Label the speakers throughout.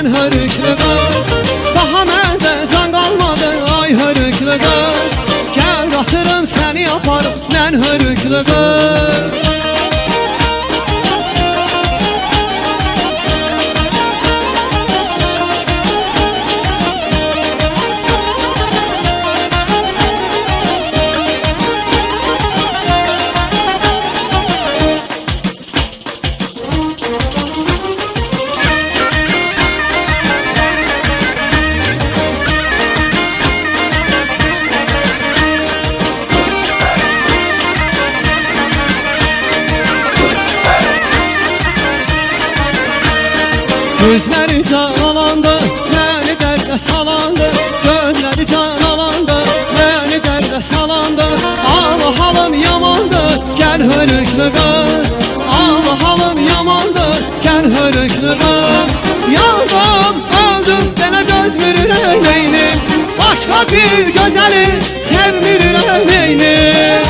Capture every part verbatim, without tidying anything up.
Speaker 1: hörüklü qız. Daha məndə can qalmadı, ay hörüklü qız. Gəl qaçırım səni yaparım, mən hörüklü qız. Gözləri can alandı, məni dərdə salandı. Gözləri can alandı, məni dərdə salandı. Ama halım yamandı, gəl hörüklü qız. Ama halım yamandı, gəl hörüklü qız. Yandım, öldüm, belə dözmür ürəyim. Başqa bir gözəli sevmir ürəyim.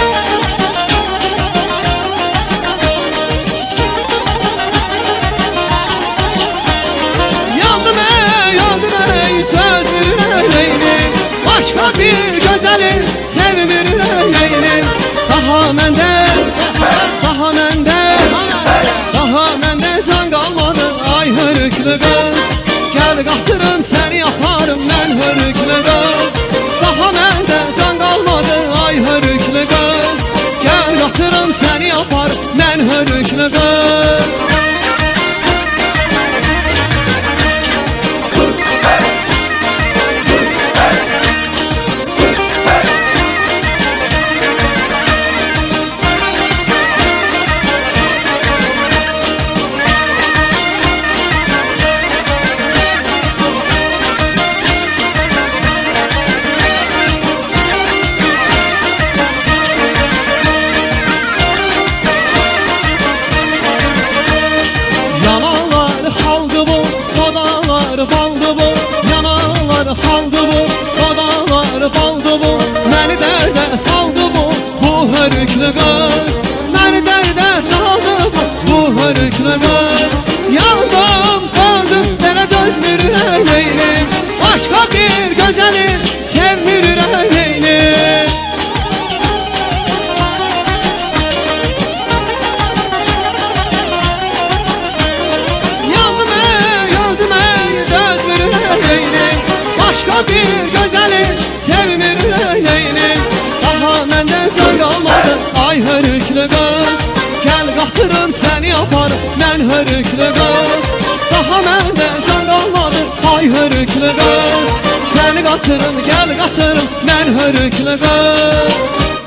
Speaker 1: Başka bir gözəli sevmir ürəyim. Daha məndə, daha məndə, daha məndə can qalmadı, ay hörüklü qız. Gəl qaçırım səni yaparım, mən hörüklü qız. Daha məndə can qalmadı, ay hörüklü qız. Gəl qaçırım səni yaparım, mən hörüklü qız. Baldı bu, yanalar haldı bu, odalar baldı bu. Məni dərdə saldı bu, bu hörüklü qız. Məni dərdə saldı bu, bu hörüklü qız. Yandım, öldüm, belə dözmür ürəyim. Başqa bir gözəli sevmir ürəyim. Bir gözəli sevmir ürəyim. Daha məndə can qalmadı, ay hörüklü qız. Gəl qaçırım səni yaparım, mən hörüklü qız. Daha məndə can qalmadı, ay hörüklü qız. Səni qaçırım, gəl qaçırım, mən hörüklü qız.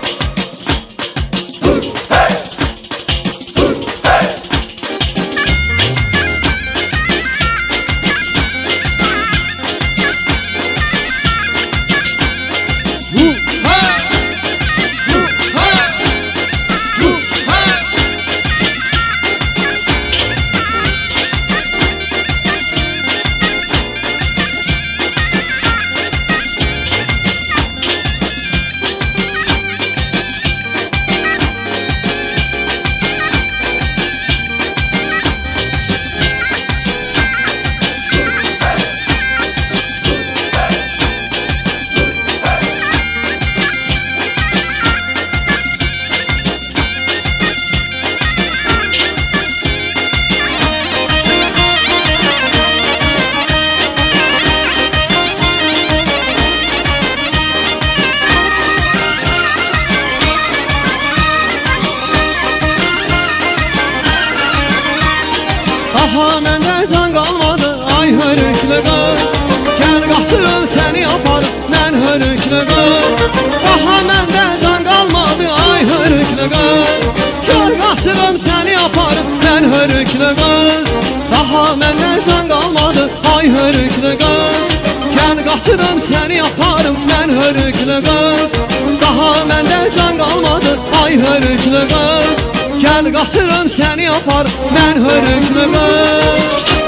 Speaker 1: Daha məndə can qalmadı, ay hörüklü qız. Gəl qaçırım səni yaparım, mən hörüklü qız. Daha məndə can qalmadı, ay hörüklü qız. Gəl qaçırım səni yaparım, mən hörüklü qız. Daha məndə can qalmadı, ay hörüklü qız. Gəl qaçırım səni yaparım, mən hörüklü qız. Daha məndə can qalmadı, ay hörüklü qız. Gəl qaçırım səni yaparım, mən hörüklü qız.